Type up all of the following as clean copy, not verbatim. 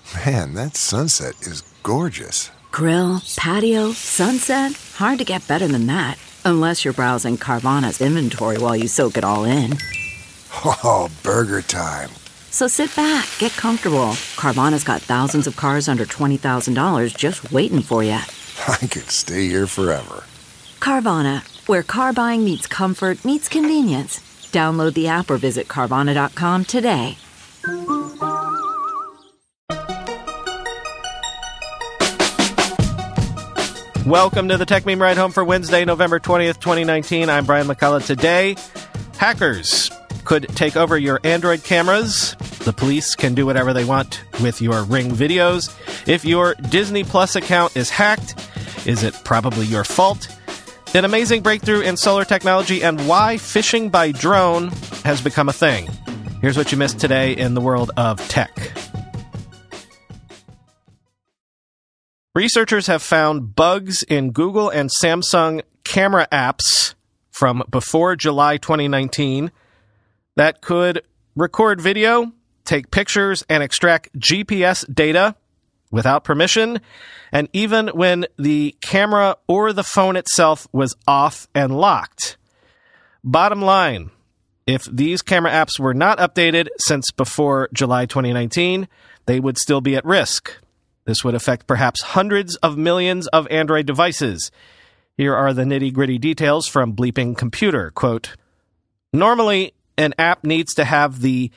Man, that sunset is gorgeous. Grill, patio, sunset. Hard to get better than that. Unless you're browsing Carvana's inventory while you soak it all in. Oh, burger time. So sit back, get comfortable. Carvana's got thousands of cars under $20,000 just waiting for you. I could stay here forever. Carvana, where car buying meets comfort meets convenience. Download the app or visit Carvana.com today. Welcome to the Tech Meme Ride Home for Wednesday, November 20th, 2019. I'm Brian McCullough. Today, hackers could take over your Android cameras. The police can do whatever they want with your Ring videos. If your Disney Plus account is hacked, is it probably your fault? An amazing breakthrough in solar technology and why phishing by drone has become a thing. Here's what you missed today in the world of tech. Researchers have found bugs in Google and Samsung camera apps from before July 2019 that could record video, take pictures, and extract GPS data without permission, and even when the camera or the phone itself was off and locked. Bottom line, if these camera apps were not updated since before July 2019, they would still be at risk. This would affect perhaps hundreds of millions of Android devices. Here are the nitty-gritty details from Bleeping Computer. Quote, normally, an app needs to have the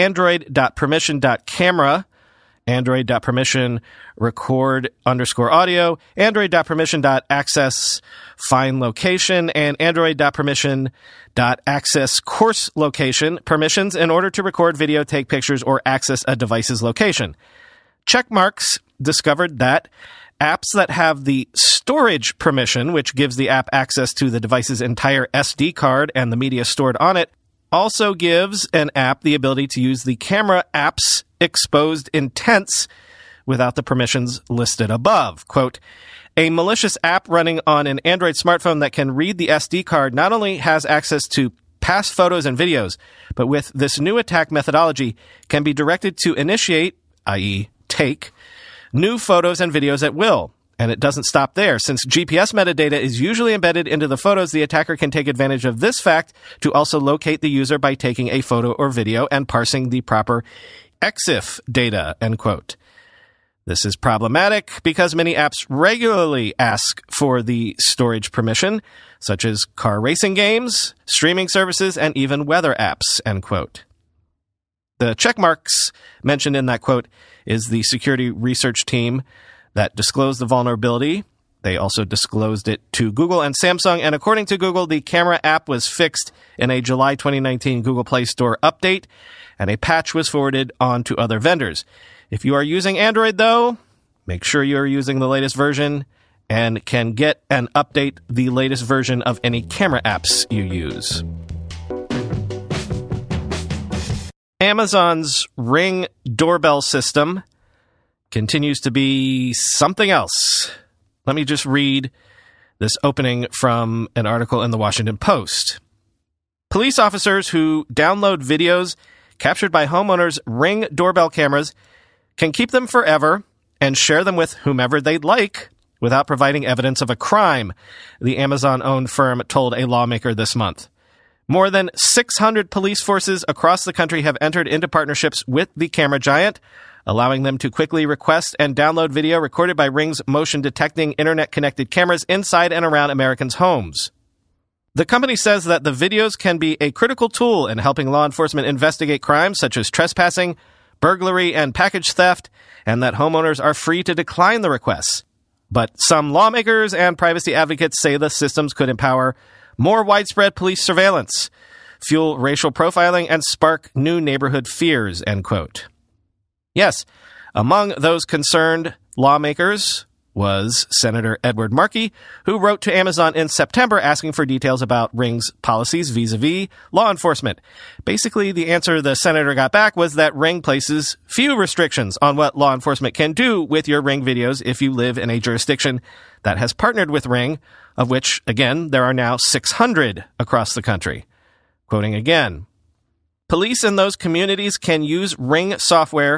android.permission.camera, android.permission record _audio, android.permission.access find location, and android.permission.access course location permissions in order to record video, take pictures, or access a device's location. Checkmarks discovered that apps that have the storage permission, which gives the app access to the device's entire SD card and the media stored on it, also gives an app the ability to use the camera app's exposed intents without the permissions listed above. Quote, a malicious app running on an Android smartphone that can read the SD card not only has access to past photos and videos, but with this new attack methodology can be directed to initiate, i.e., take new photos and videos at will. And it doesn't stop there. Since GPS metadata is usually embedded into the photos, the attacker can take advantage of this fact to also locate the user by taking a photo or video and parsing the proper EXIF data, end quote. This is problematic because many apps regularly ask for the storage permission, such as car racing games, streaming services, and even weather apps, end quote. The checkmarks mentioned in that quote is the security research team that disclosed the vulnerability. They also disclosed it to Google and Samsung, and according to Google, the camera app was fixed in a July 2019 Google Play Store update, and a patch was forwarded on to other vendors. If you are using Android, though, make sure you are using the latest version and can get and update the latest version of any camera apps you use. Amazon's Ring doorbell system continues to be something else. Let me just read this opening from an article in the Washington Post. Police officers who download videos captured by homeowners' Ring doorbell cameras can keep them forever and share them with whomever they'd like without providing evidence of a crime, the Amazon-owned firm told a lawmaker this month. More than 600 police forces across the country have entered into partnerships with the camera giant, allowing them to quickly request and download video recorded by Ring's motion-detecting internet-connected cameras inside and around Americans' homes. The company says that the videos can be a critical tool in helping law enforcement investigate crimes such as trespassing, burglary, and package theft, and that homeowners are free to decline the requests. But some lawmakers and privacy advocates say the systems could empower more widespread police surveillance, fuel racial profiling, and spark new neighborhood fears, end quote. Yes, among those concerned lawmakers was Senator Edward Markey, who wrote to Amazon in September asking for details about Ring's policies vis-a-vis law enforcement. Basically, the answer the senator got back was that Ring places few restrictions on what law enforcement can do with your Ring videos if you live in a jurisdiction that has partnered with Ring, of which, again, there are now 600 across the country. Quoting again, police in those communities can use Ring software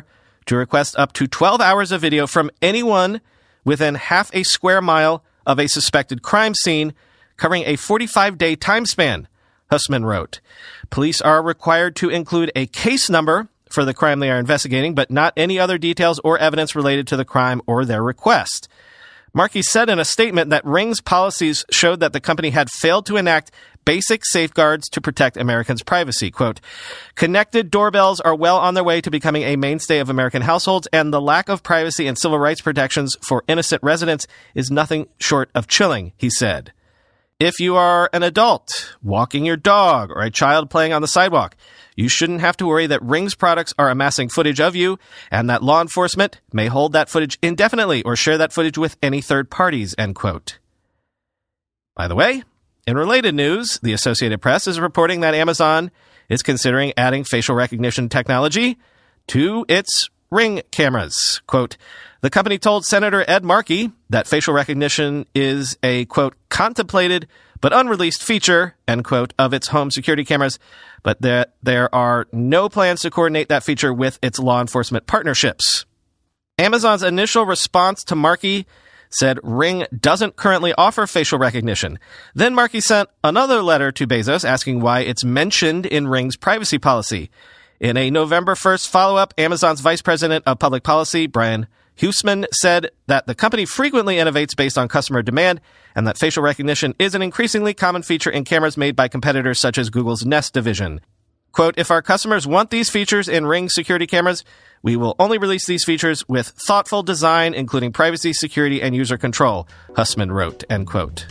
to request up to 12 hours of video from anyone within half a square mile of a suspected crime scene, covering a 45-day time span, Hussman wrote. Police are required to include a case number for the crime they are investigating, but not any other details or evidence related to the crime or their request. Markey said in a statement that Ring's policies showed that the company had failed to enact basic safeguards to protect Americans' privacy. Quote, connected doorbells are well on their way to becoming a mainstay of American households, and the lack of privacy and civil rights protections for innocent residents is nothing short of chilling, he said. If you are an adult walking your dog or a child playing on the sidewalk, you shouldn't have to worry that Ring's products are amassing footage of you and that law enforcement may hold that footage indefinitely or share that footage with any third parties, end quote. By the way, in related news, the Associated Press is reporting that Amazon is considering adding facial recognition technology to its Ring cameras. Quote, the company told Senator Ed Markey that facial recognition is a, quote, contemplated but unreleased feature, end quote, of its home security cameras, but that there are no plans to coordinate that feature with its law enforcement partnerships. Amazon's initial response to Markey said Ring doesn't currently offer facial recognition. Then Markey sent another letter to Bezos asking why it's mentioned in Ring's privacy policy. In a November 1st follow-up, Amazon's Vice President of Public Policy, Brian Huseman, said that the company frequently innovates based on customer demand and that facial recognition is an increasingly common feature in cameras made by competitors such as Google's Nest division. Quote, if our customers want these features in Ring security cameras, we will only release these features with thoughtful design, including privacy, security, and user control, Hussman wrote, end quote.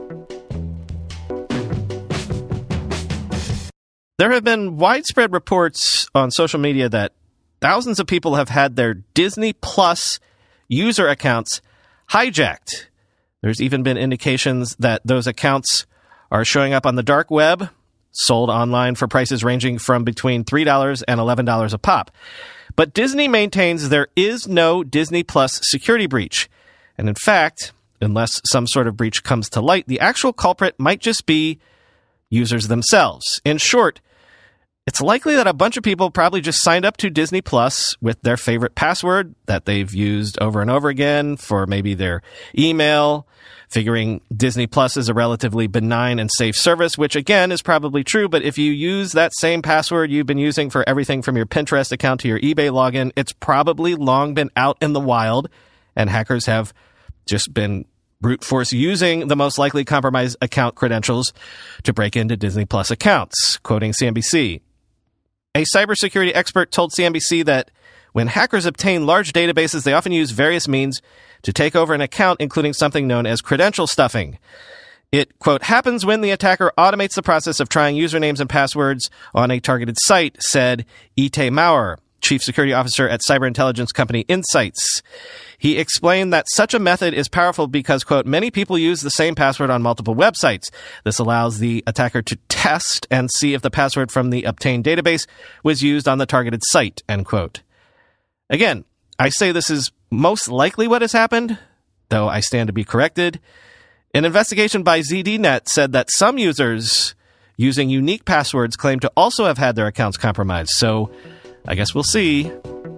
There have been widespread reports on social media that thousands of people have had their Disney Plus user accounts hijacked. There's even been indications that those accounts are showing up on the dark web, sold online for prices ranging from between $3 and $11 a pop. But Disney maintains there is no Disney Plus security breach. And in fact, unless some sort of breach comes to light, the actual culprit might just be users themselves. In short, it's likely that a bunch of people probably just signed up to Disney Plus with their favorite password that they've used over and over again for maybe their email, figuring Disney Plus is a relatively benign and safe service, which again is probably true. But if you use that same password you've been using for everything from your Pinterest account to your eBay login, it's probably long been out in the wild, and hackers have just been brute force using the most likely compromised account credentials to break into Disney Plus accounts, quoting CNBC. A cybersecurity expert told CNBC that when hackers obtain large databases, they often use various means to take over an account, including something known as credential stuffing. It, quote, happens when the attacker automates the process of trying usernames and passwords on a targeted site, said Itay Maurer, chief security officer at cyber intelligence company Insights. He explained that such a method is powerful because, quote, many people use the same password on multiple websites. This allows the attacker to test and see if the password from the obtained database was used on the targeted site, end quote. Again, I say this is most likely what has happened, though I stand to be corrected. An investigation by ZDNet said that some users using unique passwords claim to also have had their accounts compromised. So I guess we'll see.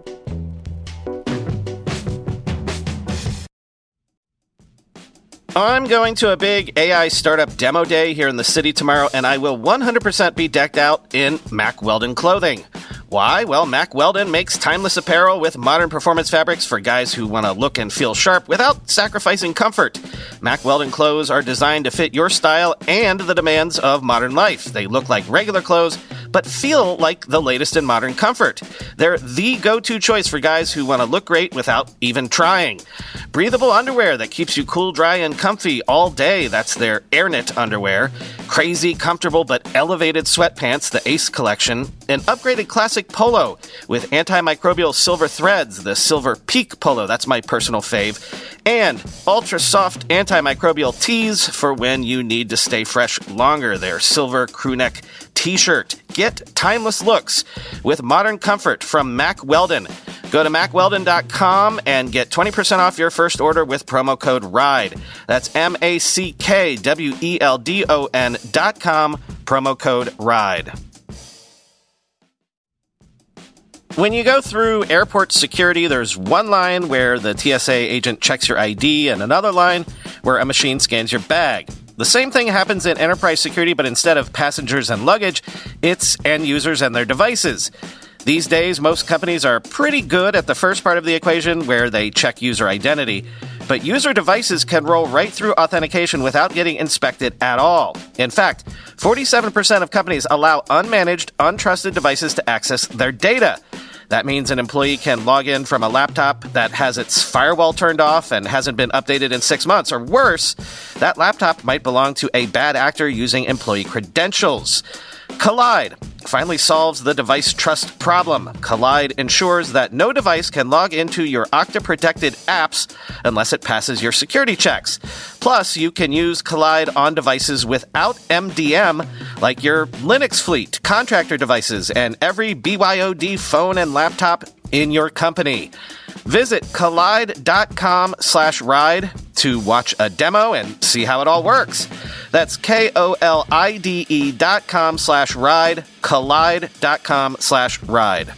I'm going to a big AI startup demo day here in the city tomorrow, and I will 100% be decked out in Mack Weldon clothing. Why? Well, Mack Weldon makes timeless apparel with modern performance fabrics for guys who want to look and feel sharp without sacrificing comfort. Mack Weldon clothes are designed to fit your style and the demands of modern life. They look like regular clothes, but feel like the latest in modern comfort. They're the go-to choice for guys who want to look great without even trying. Breathable underwear that keeps you cool, dry, and comfy all day. That's their AirKnit underwear. Crazy, comfortable, but elevated sweatpants, the Ace collection. An upgraded classic polo with antimicrobial silver threads, the Silver Peak polo. That's my personal fave. And ultra-soft antimicrobial tees for when you need to stay fresh longer. Their silver crewneck t-shirt. Get timeless looks with modern comfort from Mack Weldon. Go to MackWeldon.com and get 20% off your first order with promo code RIDE. That's MackWeldon.com, promo code RIDE. When you go through airport security, there's one line where the TSA agent checks your ID and another line where a machine scans your bag. The same thing happens in enterprise security, but instead of passengers and luggage, it's end users and their devices. These days, most companies are pretty good at the first part of the equation where they check user identity, but user devices can roll right through authentication without getting inspected at all. In fact, 47% of companies allow unmanaged, untrusted devices to access their data. That means an employee can log in from a laptop that has its firewall turned off and hasn't been updated in 6 months. Or worse, that laptop might belong to a bad actor using employee credentials. Kolide finally solves the device trust problem. Kolide ensures that no device can log into your Okta-protected apps unless it passes your security checks. Plus, you can use Kolide on devices without MDM, like your Linux fleet, contractor devices, and every BYOD phone and laptop in your company. Visit kolide.com/ride to watch a demo and see how it all works. That's KOLIDE.com/ride, kolide.com/ride.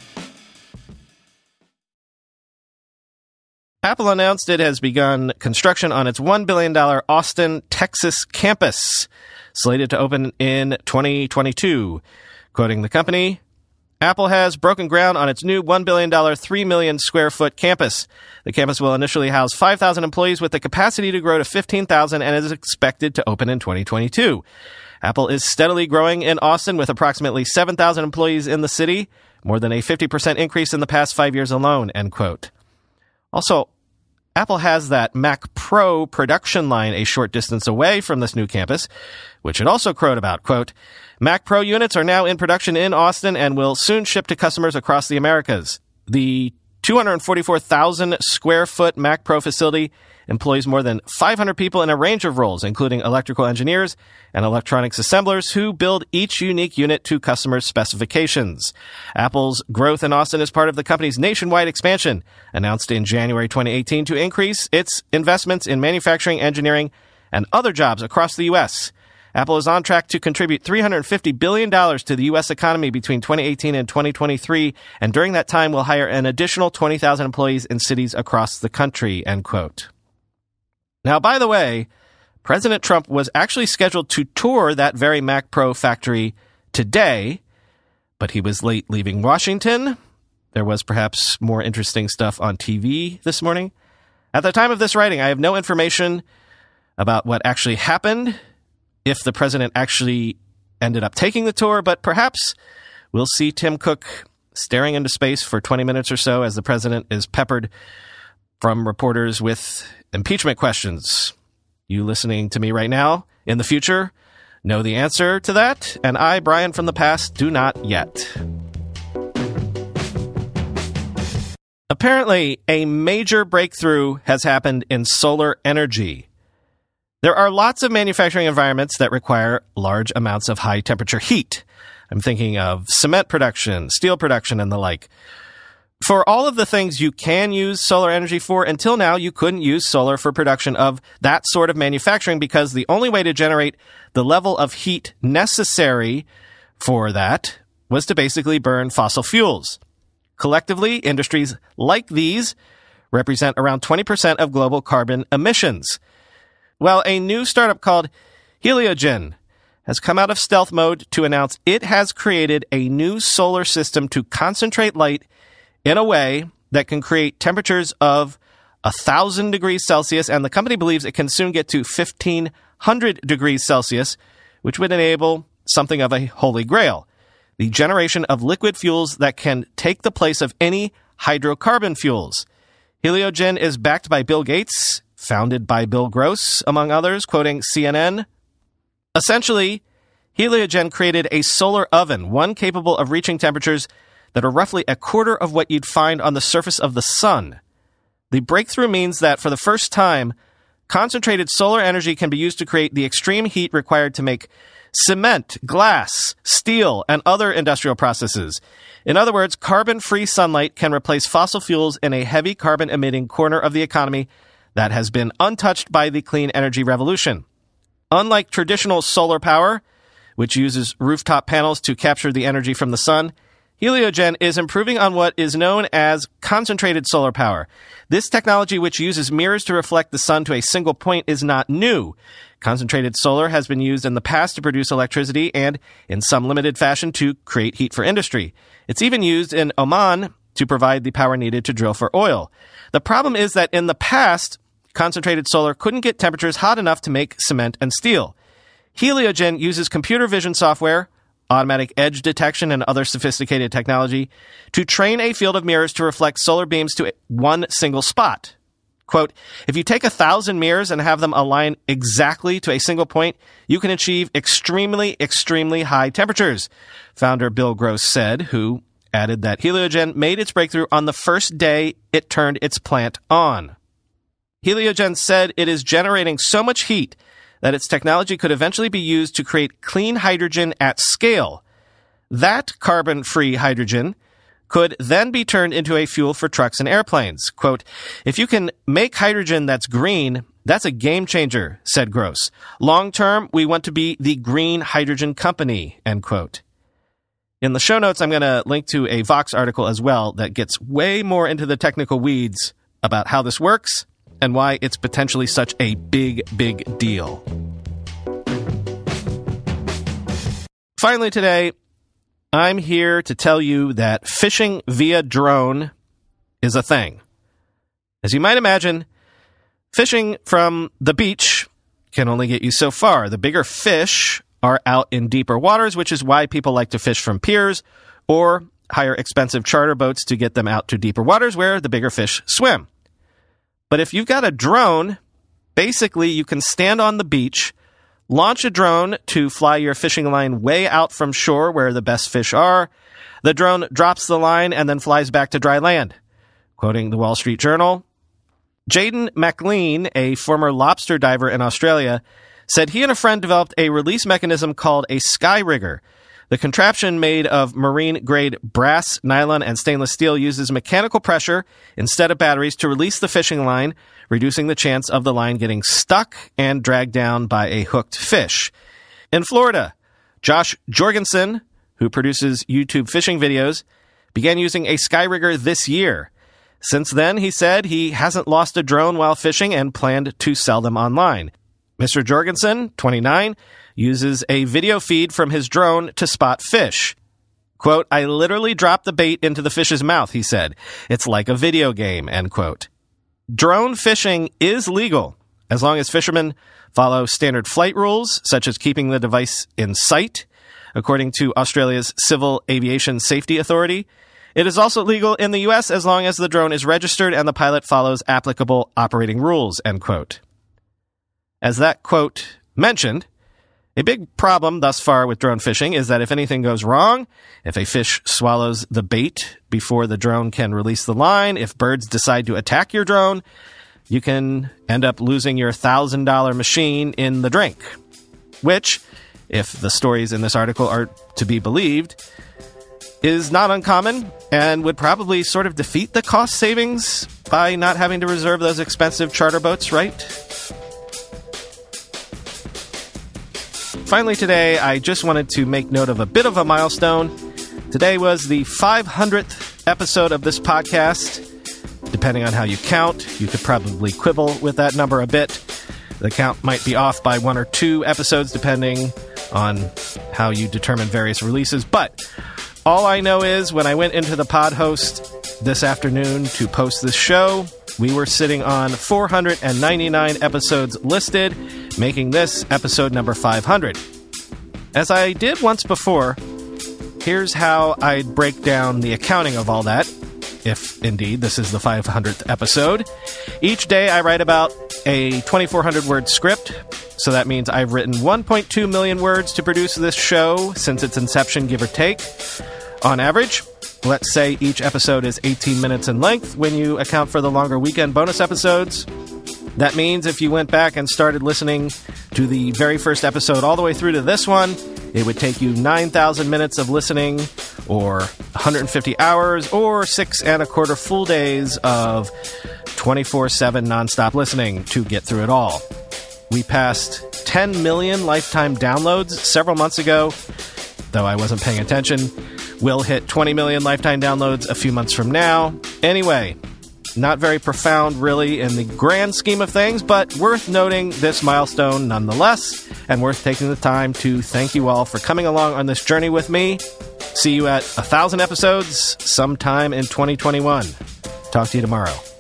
Apple announced it has begun construction on its $1 billion Austin, Texas campus, slated to open in 2022. Quoting the company, Apple has broken ground on its new $1 billion, 3 million square foot campus. The campus will initially house 5,000 employees with the capacity to grow to 15,000 and is expected to open in 2022. Apple is steadily growing in Austin with approximately 7,000 employees in the city, more than a 50% increase in the past 5 years alone, end quote. Also, Apple has that Mac Pro production line a short distance away from this new campus, which it also crowed about. Quote, Mac Pro units are now in production in Austin and will soon ship to customers across the Americas. The 244,000 square foot Mac Pro facility employs more than 500 people in a range of roles, including electrical engineers and electronics assemblers who build each unique unit to customers' specifications. Apple's growth in Austin is part of the company's nationwide expansion, announced in January 2018 to increase its investments in manufacturing, engineering, and other jobs across the U.S. Apple is on track to contribute $350 billion to the U.S. economy between 2018 and 2023, and during that time will hire an additional 20,000 employees in cities across the country, end quote. Now, by the way, President Trump was actually scheduled to tour that very Mac Pro factory today, but he was late leaving Washington. There was perhaps more interesting stuff on TV this morning. At the time of this writing, I have no information about what actually happened, if the president actually ended up taking the tour, but perhaps we'll see Tim Cook staring into space for 20 minutes or so as the president is peppered from reporters with impeachment questions. You listening to me right now, in the future, know the answer to that, and I, Brian from the past, do not yet. Apparently, a major breakthrough has happened in solar energy. There are lots of manufacturing environments that require large amounts of high-temperature heat. I'm thinking of cement production, steel production, and the like. For all of the things you can use solar energy for, until now, you couldn't use solar for production of that sort of manufacturing because the only way to generate the level of heat necessary for that was to basically burn fossil fuels. Collectively, industries like these represent around 20% of global carbon emissions. Well, a new startup called Heliogen has come out of stealth mode to announce it has created a new solar system to concentrate light in a way that can create temperatures of 1,000 degrees Celsius, and the company believes it can soon get to 1,500 degrees Celsius, which would enable something of a holy grail, the generation of liquid fuels that can take the place of any hydrocarbon fuels. Heliogen is backed by Bill Gates, founded by Bill Gross, among others, quoting CNN. Essentially, Heliogen created a solar oven, one capable of reaching temperatures that are roughly a quarter of what you'd find on the surface of the sun. The breakthrough means that for the first time, concentrated solar energy can be used to create the extreme heat required to make cement, glass, steel, and other industrial processes. In other words, carbon-free sunlight can replace fossil fuels in a heavy carbon-emitting corner of the economy that has been untouched by the clean energy revolution. Unlike traditional solar power, which uses rooftop panels to capture the energy from the sun, Heliogen is improving on what is known as concentrated solar power. This technology, which uses mirrors to reflect the sun to a single point, is not new. Concentrated solar has been used in the past to produce electricity and, in some limited fashion, to create heat for industry. It's even used in Oman to provide the power needed to drill for oil. The problem is that in the past, concentrated solar couldn't get temperatures hot enough to make cement and steel. Heliogen uses computer vision software, automatic edge detection, and other sophisticated technology to train a field of mirrors to reflect solar beams to one single spot. Quote, if you take 1,000 mirrors and have them align exactly to a single point, you can achieve extremely, extremely high temperatures, founder Bill Gross said, who added that Heliogen made its breakthrough on the first day it turned its plant on. Heliogen said it is generating so much heat that its technology could eventually be used to create clean hydrogen at scale. That carbon-free hydrogen could then be turned into a fuel for trucks and airplanes. Quote, if you can make hydrogen that's green, that's a game changer, said Gross. Long term, we want to be the green hydrogen company, end quote. In the show notes, I'm going to link to a Vox article as well that gets way more into the technical weeds about how this works and why it's potentially such a big, big deal. Finally today, I'm here to tell you that fishing via drone is a thing. As you might imagine, fishing from the beach can only get you so far. The bigger fish are out in deeper waters, which is why people like to fish from piers or hire expensive charter boats to get them out to deeper waters where the bigger fish swim. But if you've got a drone, basically you can stand on the beach, launch a drone to fly your fishing line way out from shore where the best fish are. The drone drops the line and then flies back to dry land. Quoting the Wall Street Journal, Jaden McLean, a former lobster diver in Australia, said he and a friend developed a release mechanism called a sky rigger. The contraption, made of marine-grade brass, nylon, and stainless steel, uses mechanical pressure instead of batteries to release the fishing line, reducing the chance of the line getting stuck and dragged down by a hooked fish. In Florida, Josh Jorgensen, who produces YouTube fishing videos, began using a sky rigger this year. Since then, he said he hasn't lost a drone while fishing and planned to sell them online. Mr. Jorgensen, 29, uses a video feed from his drone to spot fish. Quote, I literally dropped the bait into the fish's mouth, he said. It's like a video game, end quote. Drone fishing is legal as long as fishermen follow standard flight rules, such as keeping the device in sight, according to Australia's Civil Aviation Safety Authority. It is also legal in the U.S. as long as the drone is registered and the pilot follows applicable operating rules, end quote. As that quote mentioned, a big problem thus far with drone fishing is that if anything goes wrong, if a fish swallows the bait before the drone can release the line, if birds decide to attack your drone, you can end up losing your $1,000 machine in the drink, which, if the stories in this article are to be believed, is not uncommon and would probably sort of defeat the cost savings by not having to reserve those expensive charter boats, right? Finally today, I just wanted to make note of a bit of a milestone. Today was the 500th episode of this podcast. Depending on how you count, you could probably quibble with that number a bit. The count might be off by 1 or 2 episodes, depending on how you determine various releases. But all I know is when I went into the pod host this afternoon to post this show, we were sitting on 499 episodes listed, making this episode number 500. As I did once before, here's how I'd break down the accounting of all that, if indeed this is the 500th episode. Each day I write about a 2,400-word script, so that means I've written 1.2 million words to produce this show since its inception, give or take. On average, let's say each episode is 18 minutes in length when you account for the longer weekend bonus episodes. That means if you went back and started listening to the very first episode all the way through to this one, it would take you 9,000 minutes of listening, or 150 hours, or 6.25 full days of 24/7 nonstop listening to get through it all. We passed 10 million lifetime downloads several months ago, though I wasn't paying attention. We'll hit 20 million lifetime downloads a few months from now. Anyway, not very profound, really, in the grand scheme of things, but worth noting this milestone nonetheless, and worth taking the time to thank you all for coming along on this journey with me. See you at 1,000 episodes sometime in 2021. Talk to you tomorrow.